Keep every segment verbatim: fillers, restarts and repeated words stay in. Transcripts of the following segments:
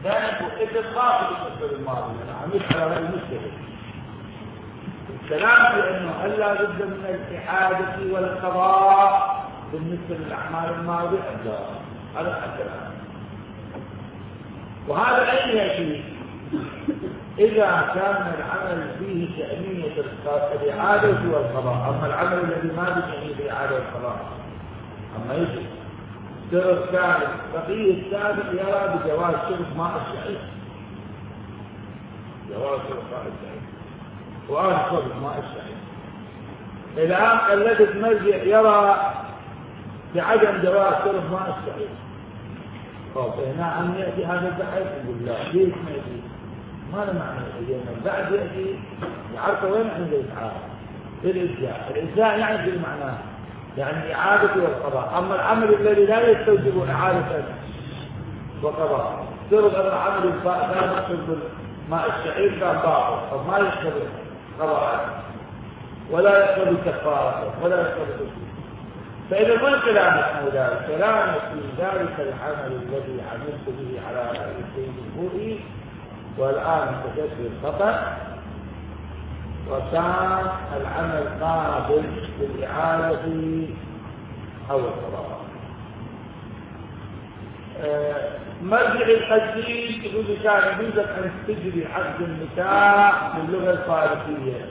كانت اتفاق بالنسبة للماضي، أنا عملت على رأي المجتهد. الكلام في أنه ألا بد من الإعادة والقضاء بالنسبة للأعمال الماضية، لا، هذا الكلام. وهذا أي شيء إذا كان العمل فيه تأمية الإعادة والقضاء. أما العمل الذي ما بتأمية الإعادة والقضاء، أما يجب سر الثالث بقية السابق يرى بجواز شرب ماء الشعير، جواز شرب ماء الشعير وآن شرب ماء الشعير. الآن الذي المرجع يرى بعدم جواز شرب ماء الشعير. طب هنا أن يأتي هذا البحث يقول لا، ليش ما يجي؟ ما له معنى الإجابة. بعد يأتي يعرف وين عند الإسعاف في الإجزاء. الإجزاء يعني في المعنى يعني إعادة والقضاء. أما العمل الذي لا يستوجب إعادة وقضاء، سرد أن العمل لا يقصد ماء الشعير كان باطل أو ما يقصد قضاء ولا يقصد كفارة ولا يقصد تشريع. فإذا ما كلام نحن ذلك كلام في ذلك العمل الذي عملت به على رأي البوئي والآن انتشر الخطأ وكان العمل قابل للإعادة أو القضاء. أه مرجع الحديث يقول كان يجوز أن تجري عقد النكاح باللغة الفارسية.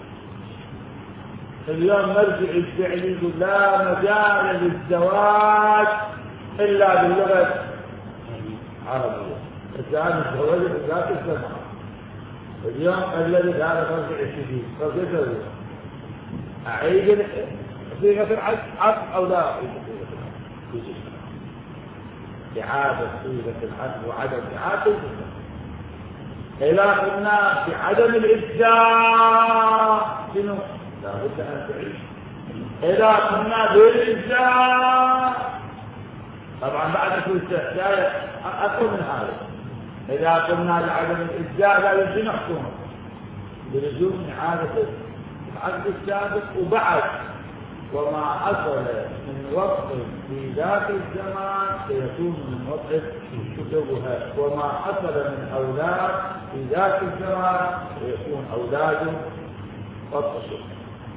اليوم مرجع الفعل يقول لا مجال للزواج إلا باللغة العربية. الآن الزواج في ذات الزمان. اليوم الذي كان مرجع الشديد فكيف أعيد صيغة العقد أو لا أعيد صيغة العقد؟ إعادة صيغة العقد وعدم إعادة إذا قلنا بعدم الإجزاء شنو؟ لا بد أن تعيش. إذا قلنا بالإجزاء طبعا بعد كل استحداث أقل من هذا. إذا قلنا بعدم الإجزاء لا يمكن نحكمه بلزوم إعادة العقد السابق. وبعد وما حصل من وقت في ذاك الزمان سيكون من وقت شبهها، وما حصل من أولاد في ذاك الزمان سيكون أولاده وقت شبهه.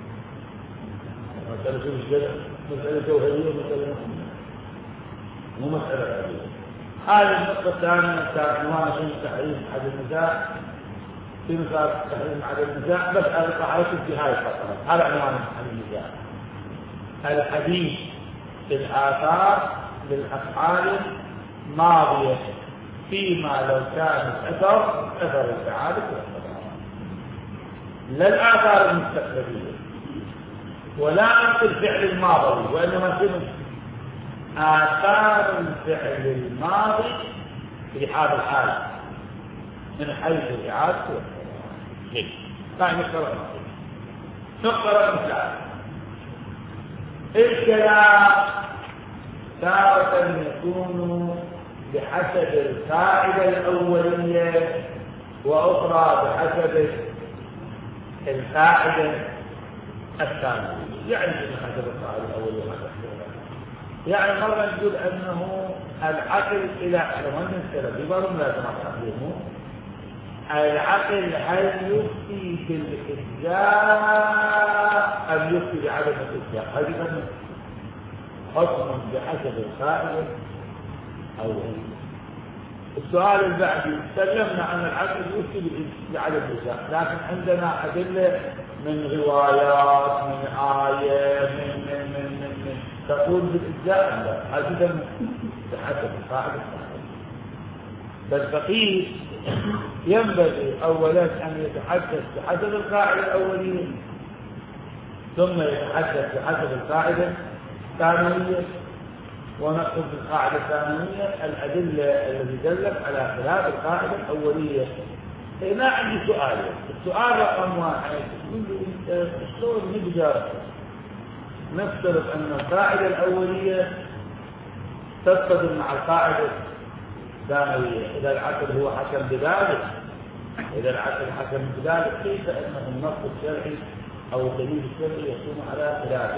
مسألة مشكلة، مسألة توهية، مسألة مو مسألة عادية. هذه النقطة الثانية كانت عنوان تحريم عدم النزاع في مثال تحريم عدم النزاع. بس أنا قاعدة في هذه الفقرة هذا عنوان عدم النزاع. الحديث في الآثار للأفعال ماضية فيما لو كانت أثر أثر الإعادة والقضاء، لا الآثار المستقبلية ولا نفس الفعل الماضي، وإنما شنو؟ آثار الفعل الماضي في هذا الحال من حيث الإعادة والقضاء. لا نقرأ نقرأ المثال. الكلام تارة يكون بحسب القاعدة الأولية وأخرى بحسب القاعدة الثانية. يعني بحسب القاعدة الأولية يعني مرة نقول أنه العقل إلى علمان السلف يبارون لا تنظرونه العقل هل يفتي بالإجزاء أم يفتي بعدم الإجزاء؟ هذا حكم بحسب القاعدة أو السؤال البعدي سلمنا عن العقل يفتي بعدم الإجزاء، لكن عندنا أدلة من روايات من آية من من من من, من تقول بالإجزاء لا، هذا بحسب القاعدة. بل فقيه ينبغي أولا أن يتحدث بحسب القاعدة الأولية ثم يتحدث بحسب القاعدة الثانوية، ونأخذ بالقاعدة الثانوية الأدلة التي دلت على خلاف القاعدة الأولية. هنا عندي سؤال، السؤال رقم واحد شلون نقدر نفترض أن القاعدة الأولية تصطدم مع القاعدة الثانوية؟ إذا العقل هو حكم بذلك إذا العقل حكم بذلك كيف أن النص الشرعي أو الدليل الشرعي يكون على خلافه؟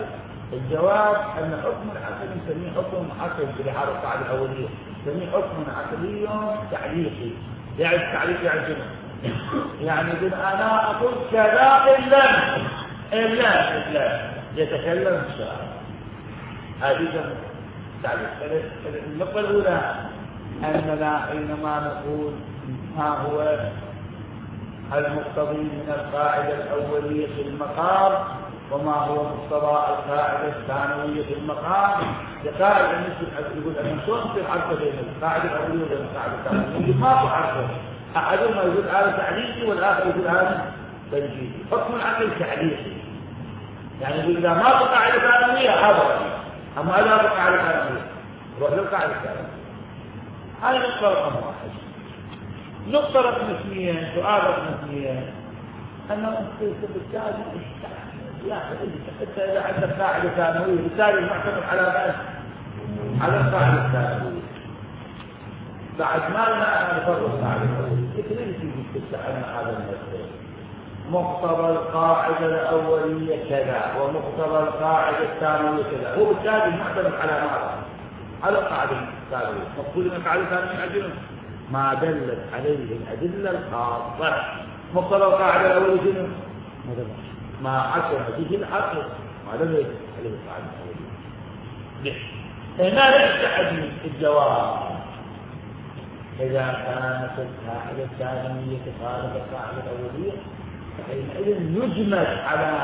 الجواب أن حكم العقل نسميه حكم عقل في هذا القاعدة الأولية، نسميه حكم عقلي تعليقي. يعني التعليق يعني شنو؟ يعني إذا أنا أقول كذا إلا إلا إلا يتكلم الشاعر. هذه تعليق. النقطة الأولى أننا حينما نقول ما هو المقتضي من القاعدة الأولية في المقام وما هو مقتضى القاعدة الثانوية في المقام، يقال أن يقول أن شلون تصير عرفة بين القاعدة الأولية وبين القاعدة الثانوية؟ يقول ماكو عرفة، أحدهما يقول هذا تعليقي والآخر يقول هذا تنجيزي. حكم العقل تعليقي، يعني يقول إذا ماكو قاعدة ثانوية هذا، أما إذا ماكو قاعدة ثانوية روح للقاعدة الثانوية. هذه نقطة رقم واحد. نقطة رقم اثنين، سؤال رقم اثنين، أنه بالتالي لا حتى إذا عندك قاعدة ثانوية بالتالي معتمد على بس على القاعدة الثانوية. بعد ما لنا نفرق القاعدة الأولية، كيف تيجي تستعمل هذا المسألة؟ مقتضى القاعدة الأولية كذا ومقتضى القاعدة الثانوية كذا، هو بالتالي معتمد على ماذا؟ على القاعدة الثانوية. مقصود أن القاعدة الثانوية أجل ما دلت عليه الأدلة الخاصة. مقتضى القاعدة الأولية شنو؟ ما حكم به العقل ما دلت عليه القاعدة الأولية. هنا يستحدث الجواب إذا كانت القاعدة الثانوية تخالف القاعدة الأولية فحينئذ يجمد على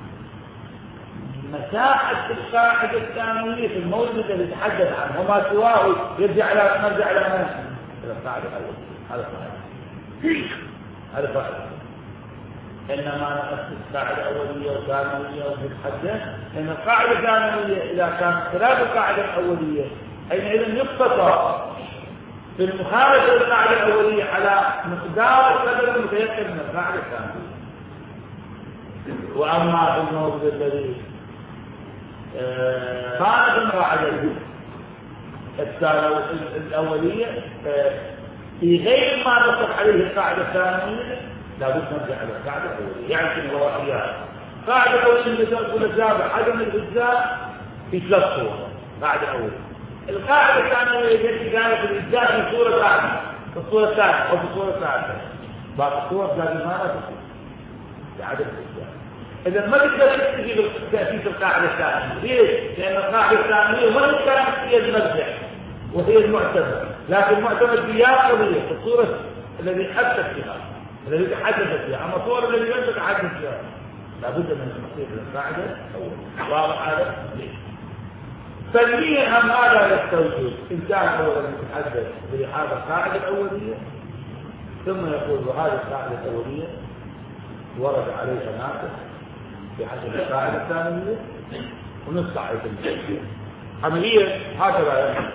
مساحة القاعدة الثانوية في الموجود الذي يتحدث عنه وما سواه يرجع إلى نرجع إلى من؟ إلى القاعدة الأولية. هذا قاعدة هذا قاعدة إنما نقص القاعدة الأولية وثانوية ونتحدث إن القاعدة الثانوية إذا كانت خلاف القاعدة الأولية حينئذ يقتصر في المخالفة للقاعدة الأولية على مقدار القدر المتيقن من القاعدة الثانوية. وأما في الموضوع الذي كانت القاعدة الأولية في غير ما نطلق عليه القاعدة الثانوية لابد نرجع إلى القاعدة الأولية. يعني في الوضعيات القاعدة الأولية تقول الجابر عدم الإجزاء في ثلاث صور. قاعدة أولية. القاعدة الثانوية التي كانت الإجزاء في صورة ثانية في الصورة الثانية أو في الصورة الثالثة باقي الصور لازم ما تصير بعدم الإجزاء. إذا ما تقدر تستجيب تأسيس القاعدة الثانوية. ليش؟ لأن القاعدة الثانوية وين كانت هي المرجع وهي المعتمد، لكن المعتمد فيها قضية في الصورة الذي حدث فيها الذي تحدث فيها، أما الصورة الذي لم تتحدث فيها لابد من التصحيح للقاعدة الأولى. واضح هذا؟ ليش؟ فالمية هم هذا يستوجب إن كان أولا يتحدث بهذا القاعدة الأولية ثم يقول هذه القاعدة الأولية ورد عليها ناقص بحسب القاعدة الثانوية ونص عليه التنفيذ. عمليا هكذا يعني.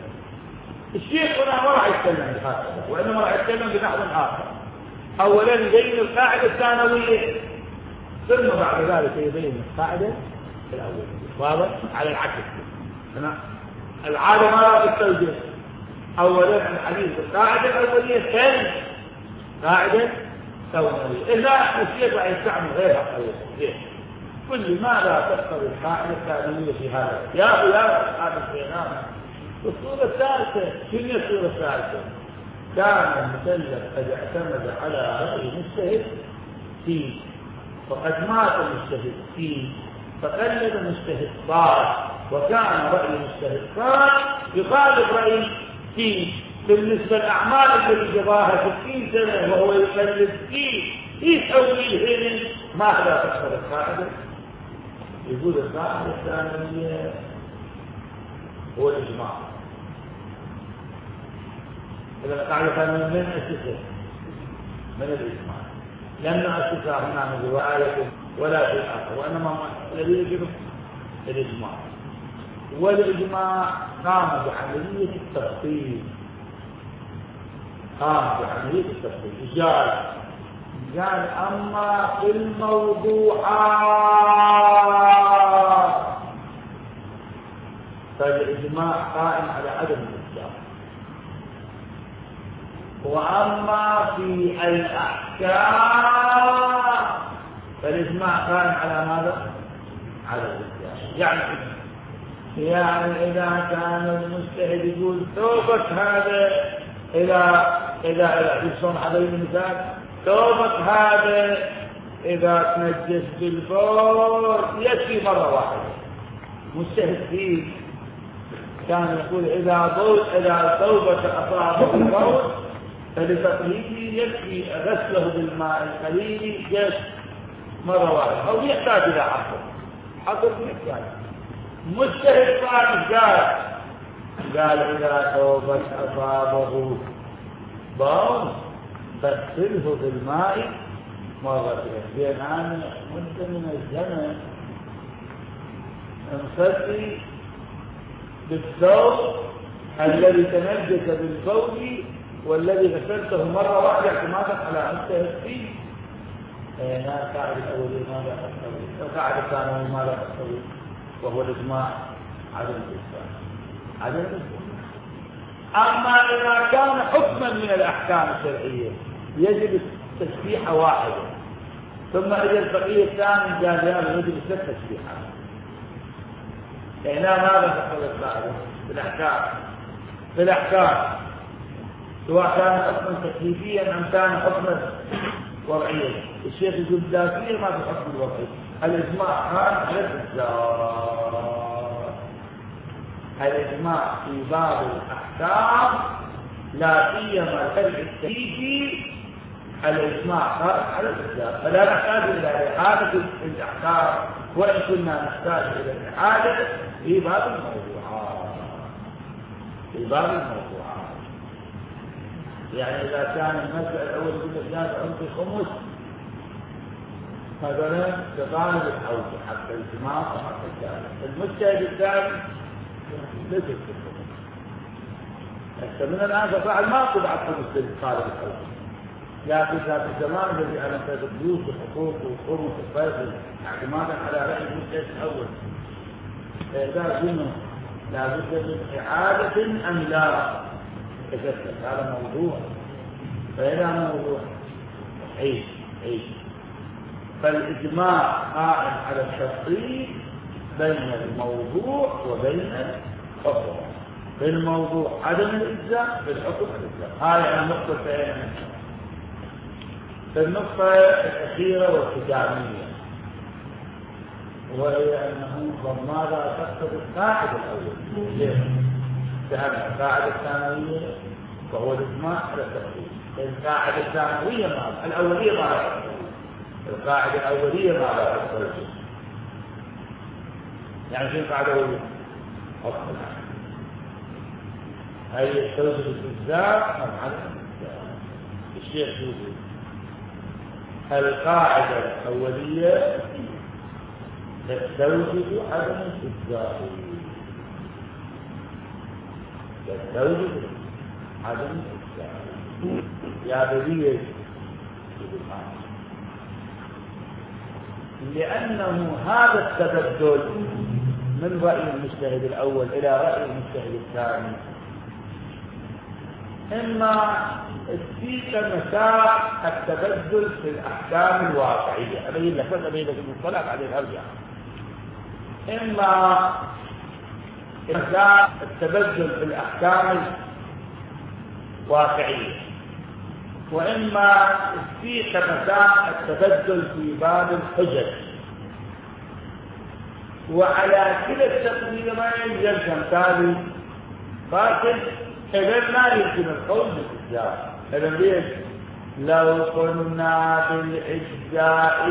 الشيخ هنا ما راح يتكلم بهكذا وإنما راح يتكلم بنحو آخر. أولا يبين القاعدة الثانوية ثم بعد ذلك يبين القاعدة الأولية. واضح؟ على العكس. هنا العادة ما راح تستوجب أولا الحديث القاعدة الأولية ثاني قاعدة ثانوية. إذا الشيخ راح يستعمل غيرها أولا. كل ما لا تقتضي القاعدة الثانوية في هذا يا أخي يا هذا الشيخان. الصورة الثالثة شنو هي الصورة الثالثة؟ كان المكلف قد اعتمد على رأي مجتهد فيه وقد مات المجتهد فيه فقلد مجتهد صار وكان رأي مجتهد صار يخالف رأي فيه بالنسبة للأعمال التي جراها ستين سنة وهو يقلد فيه في تأويل ماذا تقصد القاعدة؟ يقول القاعدة الثانوية هو الإجماع. إذا القاعدة الثانوية من أسسها؟ من الإجماع. لم نأسسها هنا من رواية ولا في الآخر وإنما الذي يجب الإجماع. والإجماع قام بعملية التفصيل قام بعملية التفصيل قال قال أما في الموضوعات فالإجماع قائم على عدم الإجماع، وأما في الأحكام فالإجماع قائم على ماذا؟ على الإجماع. يعني يعني إذا كان المجتهد يقول توبة هذا إذا إذا إذا يصون هذا المثال توبة هذا إذا تنجس بالبول يكفي مرة واحدة. مجتهد فيه كان يقول إذا ضوء إذا توبة أصابه بالبول فلتطهيره يكفي غسله بالماء القليل جس مرة واحدة أو يحتاج إلى عصر عصر يحتاج. مجتهد ثاني قال قال إذا توبة أصابه بول فاغسله بالماء مرتين. لأن أنا مدة من الزمن انصدي بالثوب الذي تنجس بالبول والذي غسلته مرة واحدة اعتمادا على مجتهد فيه. هنا القاعدة الأولية ماذا تقتضي؟ القاعدة الثانية ماذا تقتضي؟ وهو الإجماع عدم الإجماع عدم الإجماع. أما إذا كان حكما من الأحكام الشرعية يجب تسبيحة واحدة ثم إذا الفقيه الثاني قال لا يجب ست تسبيحات. هنا ماذا تقتضي القاعدة؟ في الأحكام في الأحكام سواء كان حكما تكليفيا أم كان حكما وضعيا. الشيخ يقول ذاتيا ما في حكم الوضعي. الإجماع على الإجزاء. الإجماع في بعض الأحكام لا سيما الفرع التكليفي الإجماع على الإجزاء. فلا نحتاج إلى إعادة الأحكام وإن كنا نحتاج إلى الإعادة في بعض الموضوعات في بعض الموضوعات. يعني إذا كان المسألة الأول بالإسلام عندي خمس مثلا تطالب الحوض حتى الجماع وحتى الثالث. المجتهد الثاني ليس الخمس. من الآن ففعل ما طبع الخمس لطالب الحوض. لكن ذات الزمان الذي على الفلوس وحقوق وخمس الفيصل اعتمادا على رأي المجتهد الأول. فإذا قلنا لا بد من إعادة أم لا تكسر هذا موضوع. فإذا موضوع عيش عيش فالإجماع قائم على التفصيل بين الموضوع وبين الحكم. في الموضوع عدم الإجزاء في الحكم الإجزاء. هذه النقطة الثانية. في النقطة الأخيرة والختامية وهي أنه ماذا تقصد القاعدة الأول فهمنا القاعدة الثانوية وهو الإجماع على التفصيل. القاعدة الثانوية ماذا؟ الأولية ماذا؟ القاعدة الأولية ماذا تقصد؟ يعني شنو القاعدة الأولية؟ أصل هي توجد الإجزاء أم عدم الإجزاء؟ الشيخ يقول القاعدة الأولية تستوجب عدم الإجزاء تستوجب عدم الإجزاء. يا بلية لأنه هذا التبدل من رأي المجتهد الأول إلى رأي المجتهد الثاني إما فيك مساء التبدل في الأحكام الواقعية. أبين لك بس أبين لك المصطلح بعدين أرجع. إما مساء التبدل في الأحكام الواقعية وإما فيك مساء التبدل في باب الحجج. وعلى كلا التقديرين يلزم تالي فاكر إذا ما يمكن القول بالإجزاء. إذا ليش؟ لو قلنا بالإجزاء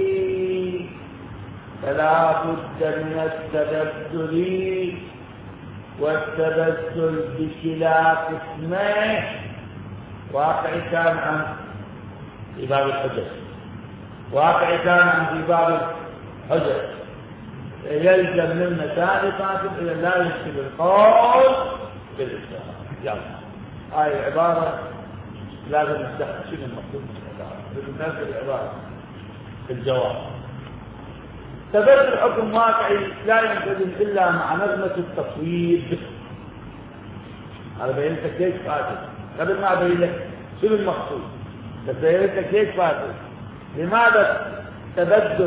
فلا بد من التبدل والتبدل بكلا قسمه واقع كان عن في باب الحجج واقع كان عن في باب الحجج. يلزم منا ثالثا إذا لا يمكن القول بالإجزاء. يلا هاي العبارة لازم نستخدم شنو المقصود من العبارة. لازم ننزل العبارة في الجواب. تبدل حكم واقعي لا ينتظم إلا مع نغمة التصويب. هذا بين لك ليش فاتت قبل ما أبين لك شنو المقصود بس بين لك ليش فاتت. لماذا تبدل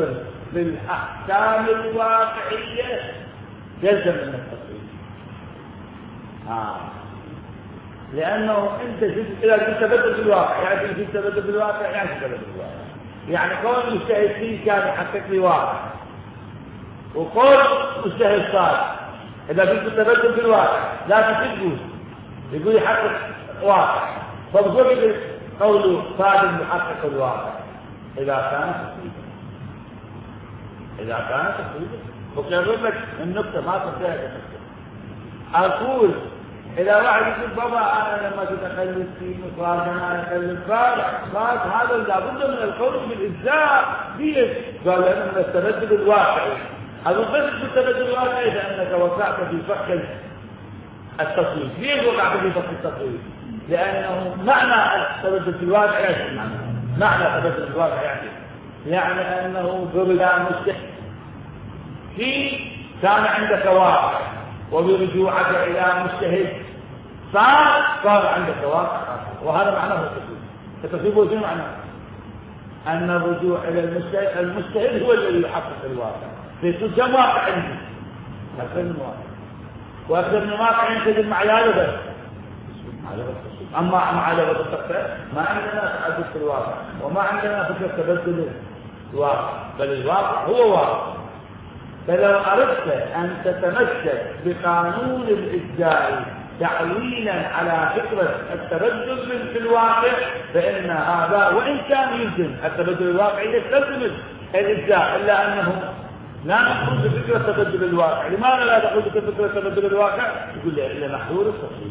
في الأحكام الواقعية يلزم من التصوير. آه. لأنه أنت إذا كنت تبدل في الواقع يعني كنت تبدل في الواقع يعني تبدل في الواقع يعني قول مجتهد فيه كان يحقق لي واقع وقول مجتهد صار إذا كنت تبدل في الواقع لا تقول يقول يحقق واقع فبقول قوله صادم يحقق الواقع إذا كان تصويبا إذا كان تصويبا وكيف لك النقطة ما تنتهي أقول إذا واحد يقول بابا أنا لما تتخلص في مصراف أنا أتكلم خلاص هذا لابد من القول بالإجزاء ليش؟ قال لأنه من التبدل الواقعي أقول بس بالتبدل الواقعي لأنك وقعت في فك التصوير. ليش وقعت في فك التصوير؟ لأنه معنى التبدل في الواقع ايش معنى؟ معنى التبدل في الواقع يعني يعني أنه برجع مستحيل في كان عندك واقع وبرجوعك إلى مجتهد صار صار عندك واقع وهذا معناه التصويب. التصويب هو شنو معناه؟ أن الرجوع إلى المجتهد المجتهد هو الذي يحقق الواقع في كم واقع عندي أكثر من واقع وأكثر من واقع ينتج مع هذا أما مع هذا التقطيع ما عندنا تعدد في الواقع وما عندنا فكرة تبدل الواقع بل الواقع هو واقع. فلو أردت أن تتمسك بقانون الإجزاء تعويلا على فكرة التبدل في الواقع فإن هذا وإن كان يمكن التبدل الواقعي يستلزم الإجزاء إلا أنه لا نقول بفكرة تبدل الواقع. لماذا لا تقول بفكرة تبدل الواقع؟ يقول لي إلا محظور التصوير.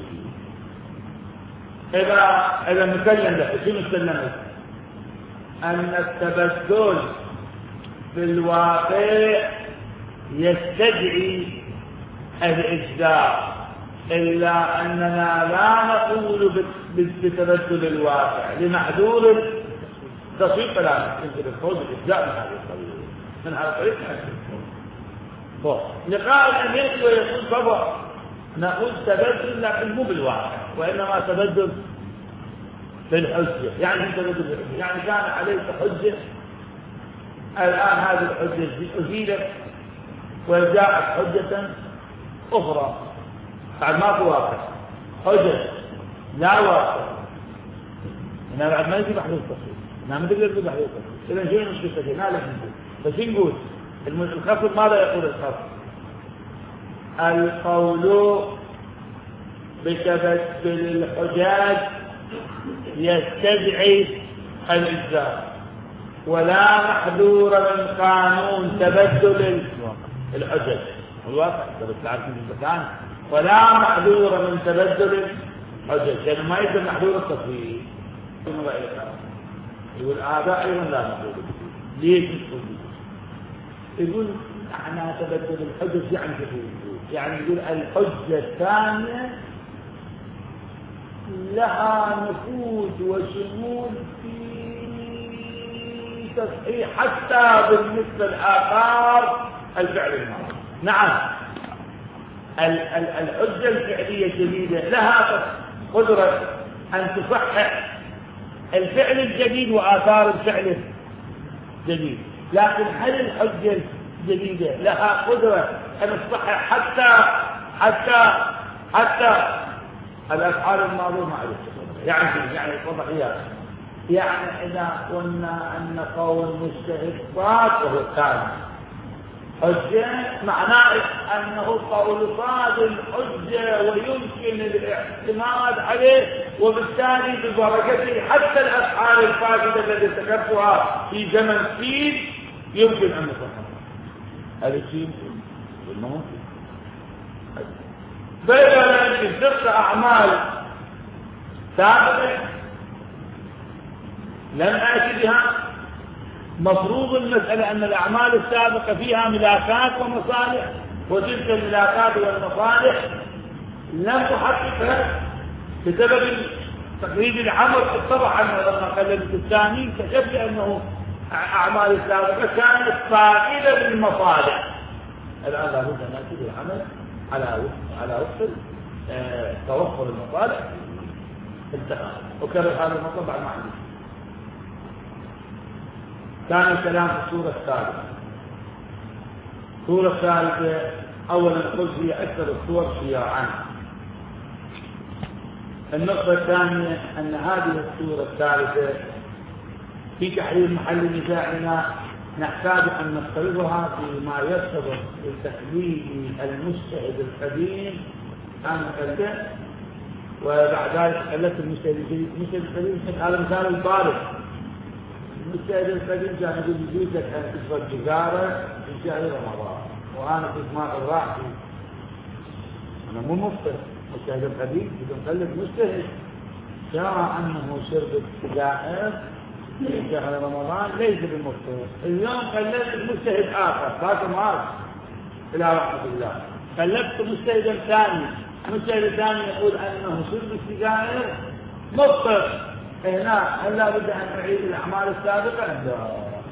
إذا إذا نسلم لك شنو نسلم أن التبدل في الواقع يستدعي الإجزاء إلا أننا لا نقول بتبدل الواقع لمحذور التصوير فلا يمكن الخوض بالإجزاء من هذه الطريقة من هذا الطريق لقاء الأمير ويقول طبعا نقول تبدل لكن مو بالواقع وإنما تبدل في الحجة يعني تبدل في الحجة يعني كان عليك حجة الآن هذه الحجة أزيلت وجاءت حجة أخرى بعد ما في واقع حجة لا واقع هنا بعد ما يجي محلول التصوير هنا ما تقدر تقول محلول التصوير إذا شو المشكلة هنا لا نقول بس نقول الخصم ماذا يقول الخصم؟ القول بتبدل الحجاج يستدعي الإجزاء ولا محذور من قانون تبدل الحجج الواقع تبدل عارفين المكان ولا محذور من تبدل الحجج يعني ما يصير محذور التصوير يقول هذا أيضا لا محذور ليش يقول يقول احنا تبدل الحجج يعني يعني يقول الحجة الثانية لها نفوذ وشمول في تصحيح حتى بالنسبة لآثار الفعل الماضي. نعم الحجة الفعلية الجديدة لها قدرة أن تصحح الفعل الجديد وآثار الفعل الجديد لكن هل الحجة الجديدة لها قدرة أن تصحح حتى حتى حتى الأفعال الماضية معروفة يعني يعني وضحيات يعني إذا قلنا أن قول مجتهد صاد وهو الثاني حجة معناه أنه قول صاد الحجة ويمكن الاعتماد عليه وبالتالي ببركته حتى الأفعال الفاسدة التي ذكرتها في زمن سين يمكن أن نصحها هذا شيء ممكن فإذا يمكن ست أعمال ثابتة لم آتي بها مفروض المسألة أن الأعمال السابقة فيها ملاكات ومصالح وتلك الملاكات والمصالح لم تحققها بسبب تقريب العمل اتضح أنه لما قللت الثاني كشف أنه أعمال السابقة كانت فائدة بالمصالح. الآن لابد أن نأتي بالعمل على وفق على وفق اه توفر المصالح انتهى وكرر هذا المطلب بعد ما عندي. كان الكلام في السورة الثالثة الصورة الثالثة أولا قلت هي أكثر الصور شياعا. النقطة الثانية أن هذه الصورة الثالثة في تحرير محل نزاعنا نحتاج أن نفترضها فيما يرتبط بتحليل المجتهد القديم عن القديم، وبعد ذلك قلت المجتهد الجديد. المجتهد القديم هذا مثال البارد. المجتهد القديم كان يقول يجوز لك أن تشرب سيجارة في شهر رمضان، وأنا كنت ما راحتي أنا مو مفطر. المجتهد القديم يقول مجتهد يرى أنه شرب السجائر في شهر رمضان ليس بالمفطر. اليوم قلبت مجتهد آخر باكر مارس إلى رحمة الله، قلبت مجتهدا ثاني. المجتهد الثاني يقول أنه شرب السجائر مفطر. هنا هل لا بد أن نعيد الأعمال السابقة؟ لا.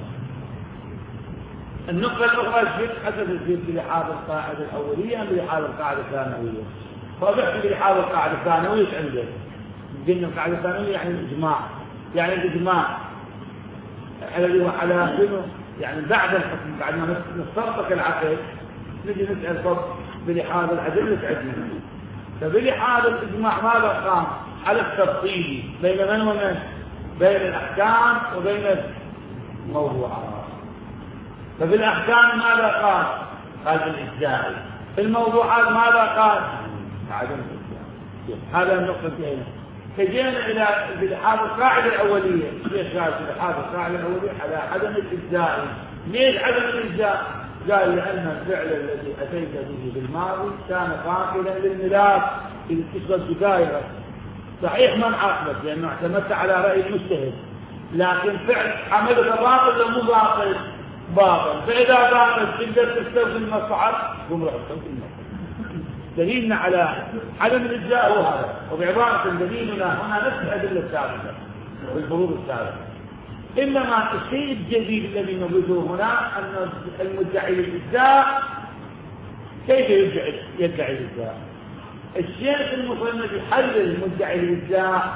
النقطة الأخرى الشرك حسب الشرك بلحاظ القاعدة الأولية أم بلحاظ القاعدة الثانوية؟ فبحث بلحاظ القاعدة الثانوية عندك. قلنا القاعدة الثانوية يعني الإجماع، يعني الإجماع الذي هو على شنو؟ يعني بعد الحكم، بعد ما نستنطق العقل نجي نسأل فضل بلحاظ الأدلة عندنا. فبلحاظ الإجماع ماذا قام؟ على التفصيل بين من ومن؟ بين الأحكام وبين الموضوعات. فبالأحكام ماذا قال؟ قال بالإجزاء. في الموضوعات ماذا قال؟ عدم الإجزاء. هذا النقطة هنا. فجينا إلى بلحاظ القاعدة الأولية. ليش قال بلحاظ القاعدة الأولية؟ على عدم الإجزاء. ليش عدم الإجزاء؟ قال لأن الفعل الذي أتيت به بالماضي كان قابلا للملاك إذا تشغل دقائق. صحيح من عاقبت لأنه اعتمدت على رأي المجتهد، لكن فعل عملك باطل ولا مو باطل؟ باطل. فإذا باطل تقدر تستخدم المصلحة قم رح تستخدم المصلحة. دليلنا على عدم الإجزاء هو هذا. وبعبارة دليلنا هنا نفس الأدلة السابقة والفروض السابقة. إنما الشيء الجديد الذي نوجده هنا أن المدعي للإجزاء كيف يدعي يدعي الإجزاء؟ الشيخ المصنف يحلل المدعي للإجزاء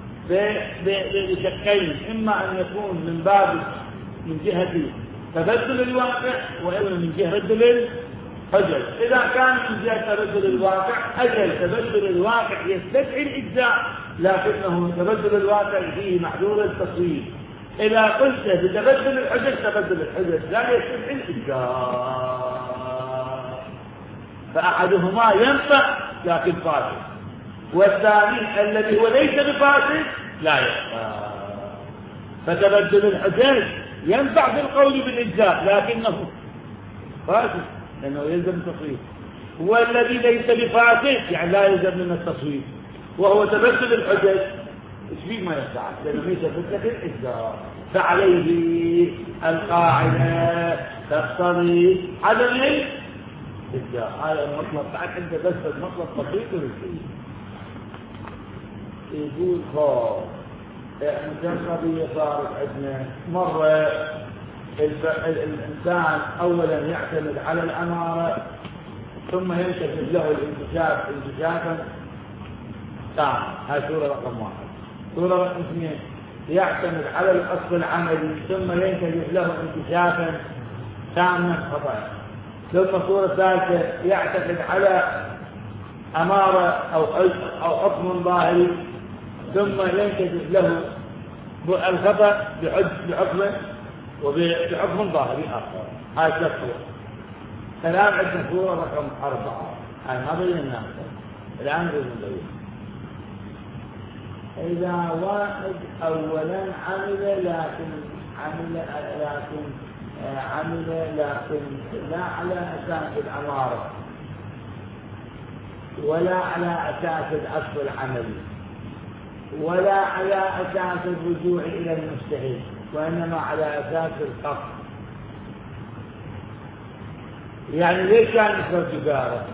بشكين، إما أن يكون من باب من جهة تبدل الواقع وإما من جهة تبدل الحجج. إذا كان من جهة تبدل الواقع أجل تبدل الواقع يستدعي الإجزاء، لكنه تبدل الواقع فيه محذور التصوير. إذا قلت بتبدل الحجج تبدل الحجج لا يستدعي الإجزاء، فأحدهما ينفع لكن فاسد، والثاني الذي هو ليس بفاسد لا ينفع. فتبدل الحجج ينفع في القول بالإجزاء لكنه فاسد لأنه يلزم التصوير، والذي ليس بفاسد يعني لا يلزم من التصوير وهو تبدل الحجج ايش ما ينفع لأنه ليس فتة الإجزاء. فعليه القاعدة تقتضي عدم الإجزاء. هذا المطلب بعد أنت بس المطلب بسيط ولسيط. يقول خاص احنا كان قضية صارت عندنا مرة الإنسان أولا يعتمد على الأمارة ثم ينتج له الانتشاف انتشافا تام. هاي سورة رقم واحد. سورة رقم اثنين يعتمد على الأصل العملي ثم ينتج له انتشافا تاما خطأ. ثم سورة ثالثة يعتمد على أمارة أو أو حكم ظاهري ثم ينتج له الخطأ بحكم وبحكم ظاهري آخر. هاي تفصيل. الآن عندنا سورة رقم أربعة. هاي ما بيننا الآن بيننا. إذا واحد أولا عمل لكن عمل لكن عمل لكن لا على أساس الأمارة ولا على أساس الأصل العملي ولا على أساس الرجوع إلى المجتهد وإنما على أساس القصد. يعني ليش كان يشرب سيجارة؟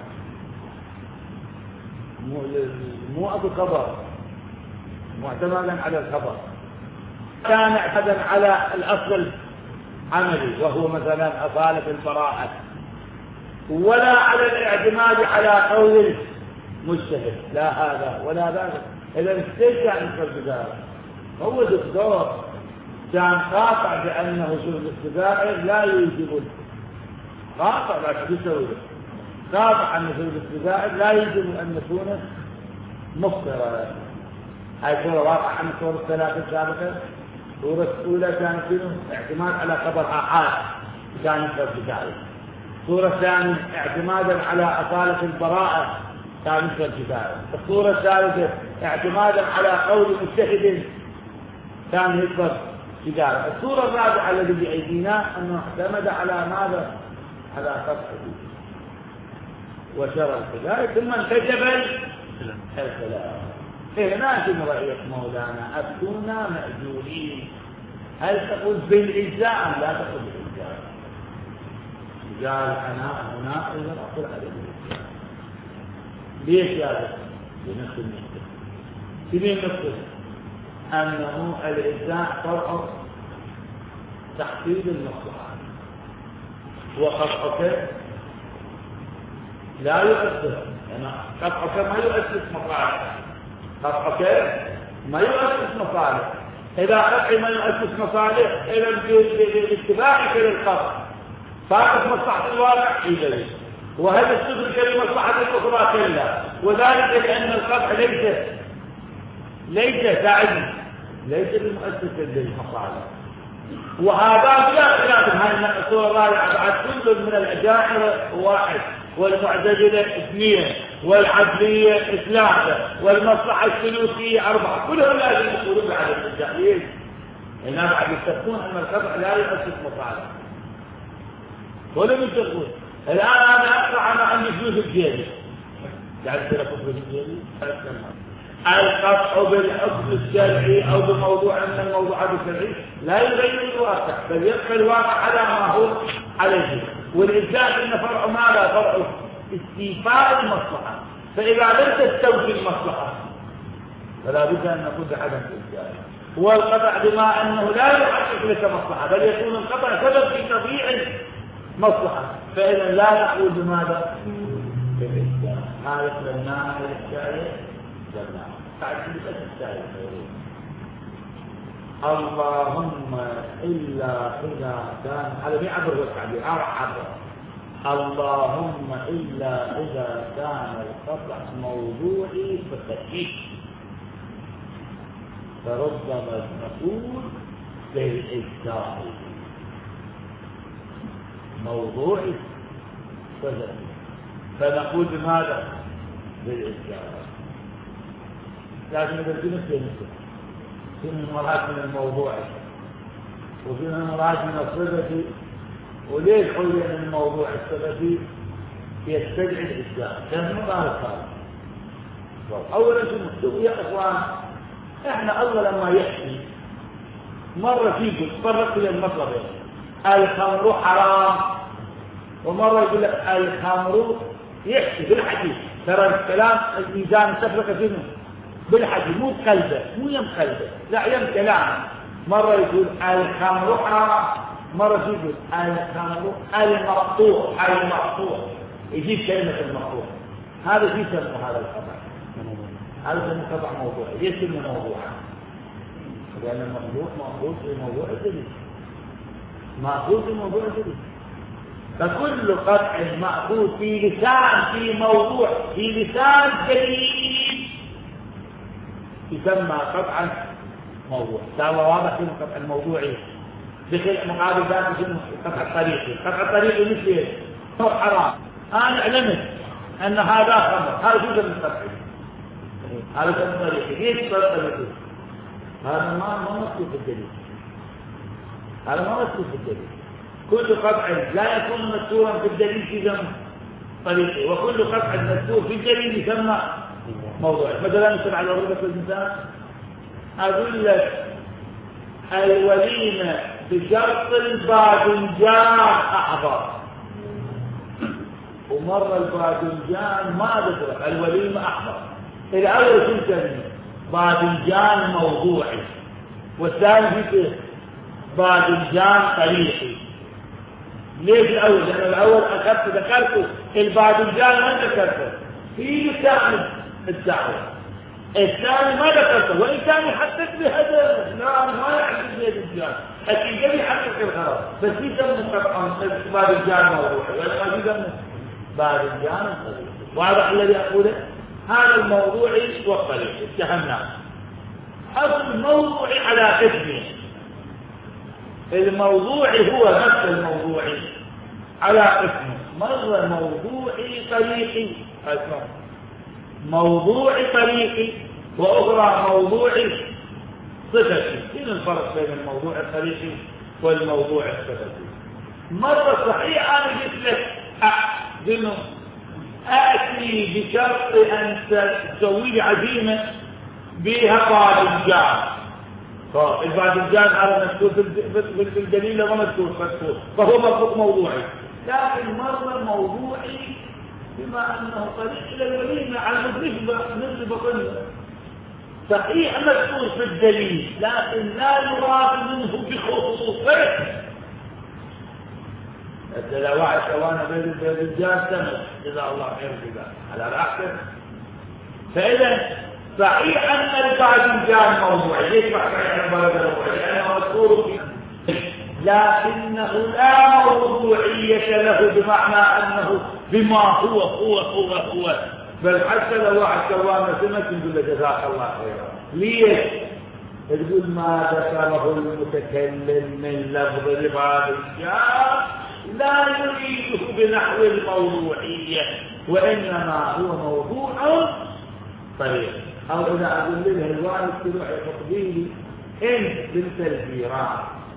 مو مو أبو خبر معتمدا على الخبر، كان اعتمدا على الأصل العملي وهو مثلا أصالة البراءة ولا على الاعتماد على قول المجتهد لا هذا ولا ذاك. إذا ليش كان يشرب سيجارة؟ هو دكتور كان قاطع بأنه شرب السجائر لا يوجب قاطع لا تسوي قاطع أن في الابتداء لا يجب أن نكون مفطرا. هاي صورة واقع عن الصورة الثلاثة السابقة. الصورة الأولى كانت فيهم اعتماد على خبر آحاد كان في البداية. الصورة الثانية اعتمادا على أصالة البراءة كان في البداية. الصورة الثالثة اعتمادا على قول مجتهد كان يكبر بداية. الصورة الرابعة التي بأيدينا أنه اعتمد على ماذا؟ على قطعه وشرع الخلاف ثم انتجب الخلاف. هنا في رأيك مولانا أبدونا مأجورين، هل تقول بالإجزاء أم لا تقول بالإجزاء؟ قال أنا هنا إذا أقول على بالإجزاء. ليش هذا؟ بنفس النقطة. في النقطة أنه الإجزاء فرع تحصيل المصلحة، وقطعك لا يؤثر، يعني قطعك ما يؤثر مصالح، قطعك ما يؤسس مصالح. إذا قطعي ما يؤسس مصالح إذا باتباعك للقطع صارت مصلحة الواقع إليه، وهل تدرك المصلحة الأخرى كلا، وذلك لأن القطع ليس ليس ساعدا، ليس بمؤسسة للمصالح. وهذا بلا خلاف هاي الصورة الرابعة بعد كل من الأجائر واحد، والمعتزلة اثنين، والعدلية ثلاثة، والمصلحة السلوكية أربعة، كلهم لازم يقولون بعد التحليل. هنا بعد يتفقون أن القطع لا يؤسس مصالح. كلهم يتفقون. الآن أنا أقطع أنا عندي فلوس بجيبي، يعني كده فلوس بجيبي القطع بالحكم الشرعي أو بموضوع من الموضوعات الشرعية لا يغير الواقع، بل يبقى الواقع على ما هو عليه. والإجزاء إن فرع ماذا؟ فرع استيفاء المصلحة. فإذا لم تستوفي المصلحة فلا بد أن نقول بعدم الإجزاء. والقطع بما أنه لا يحقق لك مصلحة، بل يكون القطع سبب في تضييع المصلحة، فإذا لا نقول بماذا؟ بالإجزاء. هذا لنا الإجزاء لنا بعد كل الإجزاء. اللهم إلا إذا كان على بيعبر والتعبير عبر اللهم إلا إذا كان القطع موضوعي فالتأكيد، فربما نقول بالإجزاء موضوعي فالتأكيد، فنقول بماذا؟ بالإجزاء. لكن إذا كنت نفسه في مراد من الموضوع وفي مراد من الصفة، وليش حولي أن الموضوع الصفة يستدعي الإجزاء؟ كان مقال الصالح. أولا شو يا إخوان، إحنا الله لما يحكي مرة فيكم تفرق إلى المطلبين، الخمر حرام، ومرة يقول لك الخمر يحكي بالحديث. ترى الكلام الميزان تفرق فيه بالحديث، مو بقلبه، مو يم قلبه، لا يم كلامه. مرة يقول الخمر حرام، مرة يقول الخمر المقطوع، المقطوع يجيب كلمة المقطوع. هذا في سمه هذا الخبر، هذا سمه قطع موضوع. ليش سمه موضوعا؟ لأن المخلوق مأخوذ في موضوع جديد، مأخوذ في موضوع جديد. فكل قطع مأخوذ في لسان، في موضوع، في لسان جديد يسمى قطعا موضوع. سوى واضح في القطع الموضوعي بخل مقابل ذلك في القطع الطريقي. القطع الطريقي مثل هو حرام، أنا علمت أن هذا خمر، هذا جزء من القطع، هذا جزء من الطريقي. ليش طريقي؟ هذا ما ما مكتوب في الدليل، هذا ما مكتوب في الدليل. كل قطع لا يكون مذكورا في الدليل يسمى طريقي، وكل قطع مذكور في الدليل يسمى موضوع. مثلا نسمع على غربة الإنسان، أقول لك الوليمة بشرط الباذنجان أحضر، ومرة الباذنجان ما ذكر، الوليمة أحضر. الأول شو نسميه؟ باذنجان موضوعي، والثاني في باذنجان طريقي. ليش الأول؟ لأن الأول أخذت ذكرته، الباذنجان ما ذكرته في لسان الدعوة، الثاني ما ذكرته، وإن كان يحدث بهذا لا ما يحدث بهذا الجان اكيد جميع حقق الغرض بس في دم طبعا باذنجان موضوعي ولا ما في دم باذنجان واضح الذي اقوله هذا الموضوعي والطريق اتهمناه اصل الموضوعي على قسمه الموضوعي هو نفس الموضوعي على قسمه مرة موضوعي طريقي موضوعي طريقي وأخرى موضوعي صفتي شنو الفرق بين الموضوع الطريقي والموضوع الصفتي مرة صحيح أنا قلت لك أحسنه آتي بشرط أن تسوي لي عزيمة بها باذنجان الباذنجان هذا مذكور في الدليل وما مذكور مذكور فهو مضبوط موضوعي لكن مرة موضوعي بما أنه طريق إلى الوليمة على النسبة نسبة قلة صحيح مذكور في الدليل لكن لا يراد منه بخصوصه إذا واحد سوانا بين الباذنجان سمع جزاه الله خير كذا على رأسه فإذا صحيح أن الباذنجان موضوعي يشبه صحيح الباذنجان موضوعي لأنه مذكور في لكنه لا موضوعية له بمعنى أنه بما هو هو هو هو بل حتى لو واحد سوانا سمع يقول له جزاك الله خيرا ليش؟ تقول ما ذكره المتكلم من لفظ الباذنجان لا يريده بنحو الموضوعية وإنما هو موضوع طريق أو إذا أقول له الوالد تروح تقبيلي هند بنت الجيران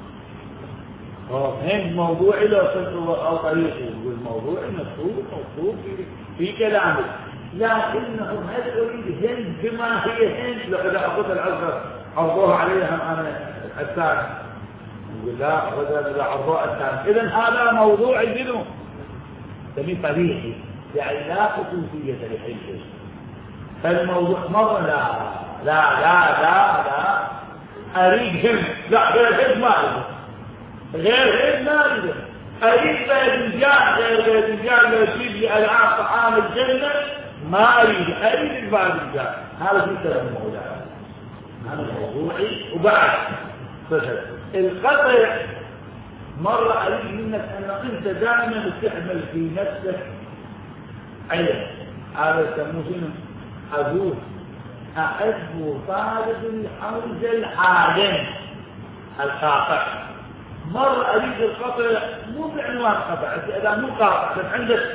هند موضوعي لو أو طريقي يقول موضوعي مكتوب مكتوب في كلامه لكنه هل أريد هند بما هي هند لقد أخذ العذر عرضوها عليها أنا الثاني يقول لا أخذ عرضوها الثاني إذن هذا موضوع منه سميه طريقي يعني لا خصوصية لحيث فالموضوع مرة لا لا لا لا لا أريد هم لا غير هم ما أريد غير هم ما أريد أريد باذنجان غير باذنجان لو تجيب لي ألعاب طعام الجنة ما أريد أريد الباذنجان هذا في سبب الموضوع هذا موضوعي وبعد فشل القطع مرة أريد منك أن أنت دائما تحمل في نفسك علم هذا يسموه أقول أحب طالب الحوزة العالم القاطع مرة أريد القطع مو بعنوان قطع إذا مو قاطع بس عندك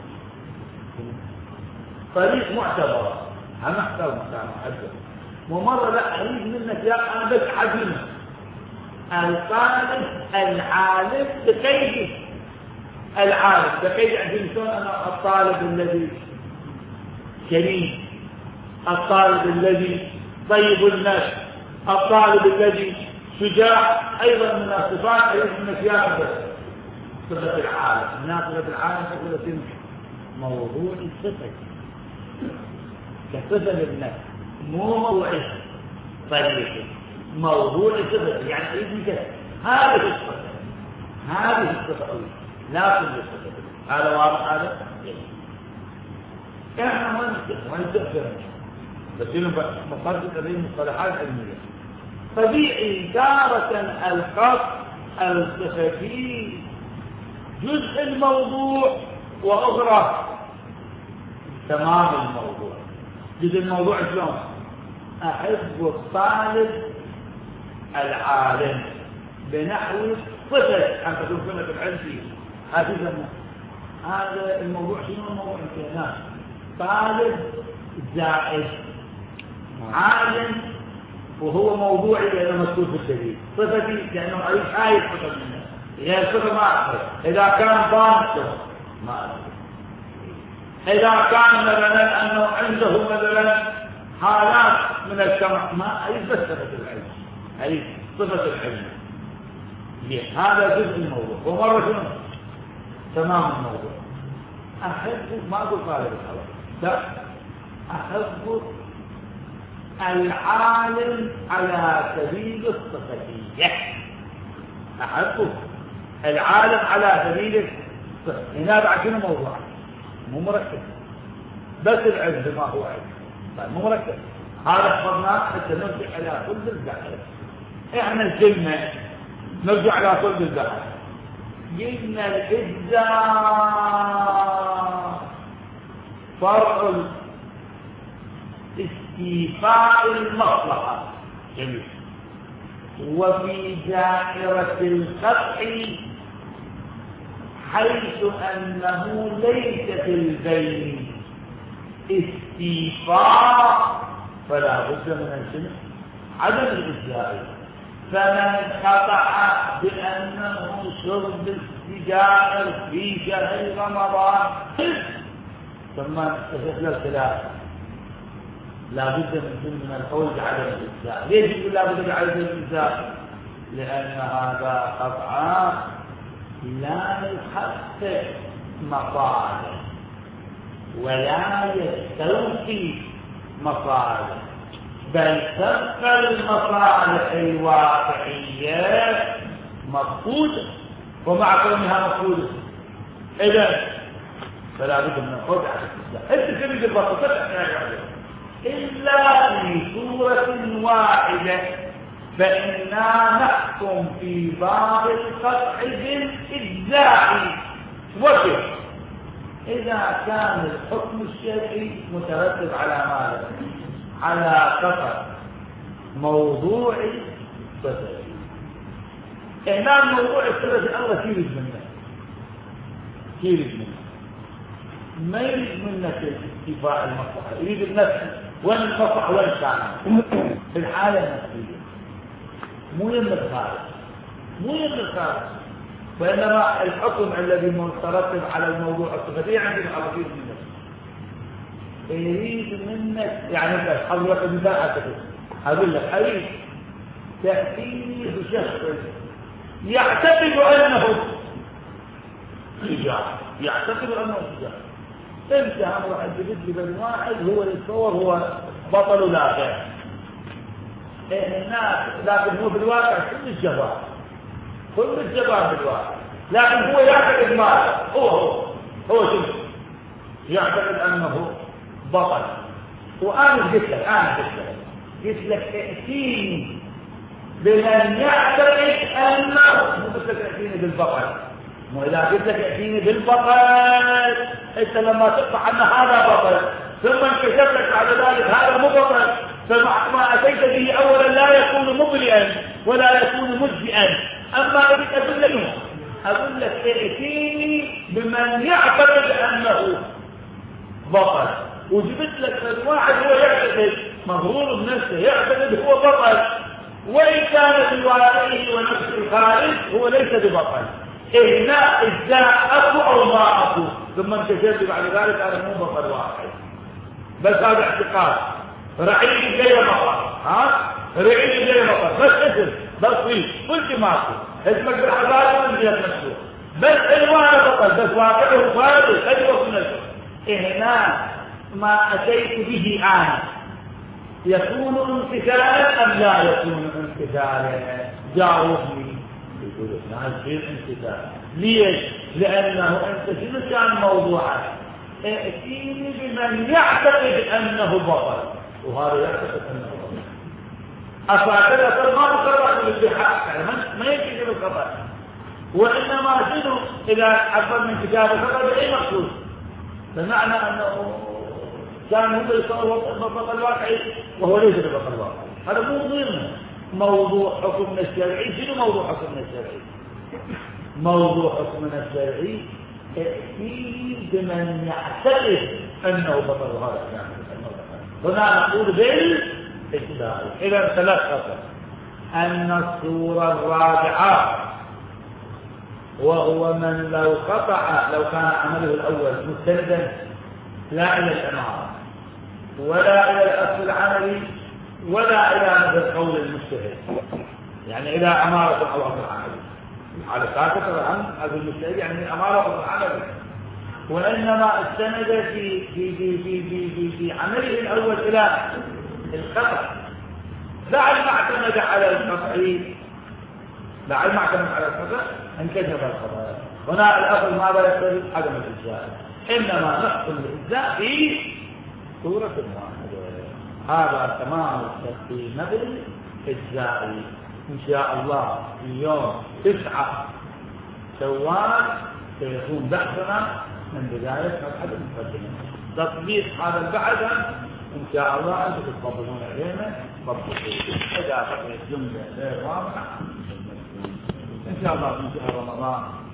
طريق معتبر أنا أحترم مكان محدد ومرة لا أريد منك يا أنا بس حجم الطالب العالم بقيد العالم بقيد عندي شلون أنا الطالب الذي كريم الطالب الذي طيب النفس الطالب الذي شجاع أيضا من الصفات أيضا من الأشياء صفة العالم الناس صفة العالم تقول موضوع الصفة كصفة للنفس مو موضوع طريقي موضوع الصفة يعني أريد كذا هذه الصفة هذه الصفة لا كل الصفة هذا واضح هذا احنا ما نستخدم ما نستخدم بس لهم مقارنة بين مصطلحات علمية طبيعي تارة الخط الصفتي جزء الموضوع وأخرى تمام الموضوع جزء الموضوع شلون أحب الطالب العالم بنحو صفة أن تكون صفة العلم فيه هذا هذا الموضوع شنو الموضوع الكلام طالب زائد عالم وهو موضوعي لأنه مذكور في الدليل صفتي لأنه أريد آية صفة منه غير صفة ما أعرف إذا كان ضامن ما أعرف إذا كان مثلا أنه عنده مثلا حالات من السمع ما أريد بس صفة العلم أريد صفة العلم هذا جزء الموضوع ومرة شنو تمام الموضوع أحب ما أقول طالب الحوار لا أحب العالم على سبيل الصفتية أحب العالم على سبيل الصفتية هنا بعد شنو موضوع مو مركب بس العلم ما هو علم طيب مو مركب هذا حفظناه حتى نرجع على كل الزعل احنا الكلمة نرجع إلى صلب البحث. قلنا الإجزاء فرع استيفاء المصلحة، جميل. وفي دائرة القطع حيث أنه ليس في البين استيفاء فلا بد من الجنس عدم الإجزاء. فمن قطع بأنه شرب السجائر في شهر رمضان ثم استفدنا الخلاف لا بد من من القول بعدم الإجزاء. ليش يقول لا بد من عدم الإجزاء؟ لأن هذا قطعا لا يحقق مصالح ولا يستوفي مصالح، بل تبقى المصالح الواقعية مفقودة، ومع كونها مفقودة إذا فلا بد من القول بعدم الإجزاء. أنت تريد البطل إلا في صورة واحدة فإنا نحكم في باب القطع بالإجزاء. وكيف؟ إذا كان الحكم الشرعي مترتب على ماذا؟ على قطع موضوع الصفة. هنا موضوع الصفة الله يريد منك يريد منك ما يريد منك استيفاء المصلحة، يريد النفس. وين المصلحة وين كان؟ في الحالة النفسية، مو يم الخارج، مو يم الخارج، وإنما الحكم الذي مترتب على الموضوع الصفاتي عند العربية منك يريد منك. يعني حضرتك مثال حسب أقول لك حبيب تأتيني بشخص يعتقد أنه شجاع، يعتقد أنه شجاع. انت هم راح تجد لي بن واحد هو يتصور هو بطل لا غير. الناس لكن هو بالواقع كل الجبار، كل الجبار بالواقع، لكن هو يعتقد ماذا؟ هو هو هو شو يعتقد انه بطل. وانا قلت لك انا قلت لك قلت لك ائتيني بمن يعتقد انه مو بس ائتيني بالبطل. مو اذا قلت لك ائتيني بالبطل انت لما تقطع ان هذا بطل ثم انكشف لك بعد ذلك هذا مو بطل، فما اتيت به اولا لا يكون مبرئا ولا يكون مجزئا. اما اريد اقول لك اقول لك ائتيني بمن يعتقد انه بطل، وجبت لك واحد هو يعتقد مغرور بنفسه يعتقد هو بطل، وان كان بواقعه ونفس الخارج هو ليس ببطل. هنا إجزاء أكو أو ما أكو ثم انكشفت بعد ذلك أنا مو بطل واحد، بس هذا اعتقاد. رعيل جاي مطر، ها رعيل جاي مطر بس اسم بس فيه قلت ماكو اسمك بالحضارة من جهة نفسه بس الوان بطل، بس واقعه فارغ قد يكون نفسه. هنا ما أتيت به أنا يكون امتثالا أم لا يكون امتثالا؟ جاوبني. يقول لا يصير امتثال. ليش؟ لأنه أنت شنو كان موضوعك؟ ائتيني بمن يعتقد أنه بطل، وهذا يعتقد أنه بطل. أفاكذا فما تقرأ بالبحاق يعني ما يمكن بالخطأ، وإنما شنو إذا عبر من كتاب الخطأ بأي مقصود؟ فمعنى أنه كان هو يصور بطل الواقعي وهو ليس بطل الواقعي. هذا مو ضمن موضوع حكمنا الشرعي. شنو موضوع حكمنا الشرعي؟ موضوع حكمنا الشرعي ائتيه بمن يعتقد انه بطل هذا الكلام. هنا نقول بالإجزاء. اذا تلخص ان الصورة الرابعة وهو من لو قطع لو كان عمله الاول مستندا لا الى الامارة ولا الى الاصل العملي ولا إلى مثل قول المجتهد، يعني إلى أمارة أو أمر عملي على ساكت عن هذا المجتهد يعني أمارة أو أمر عملي، وإنما استند في في في في في في, في عمله الأول إلى القطع. بعد ما اعتمد على القطع بعد ما اعتمد على القطع انكشف القطع. هنا الأصل ماذا يقتضي؟ عدم الإجزاء، إنما نحكم الإجزاء في صورة واحدة. هذا تمام التقسيم بالإجزاء. إن شاء الله في يوم تسعة شوال سيكون بحثنا من بداية مبحث المقدمة. تطبيق هذا البحث إن شاء الله أنتم تتفضلون علينا تطبيقه. إذا بقيت جملة غير واضحة إن شاء الله في شهر رمضان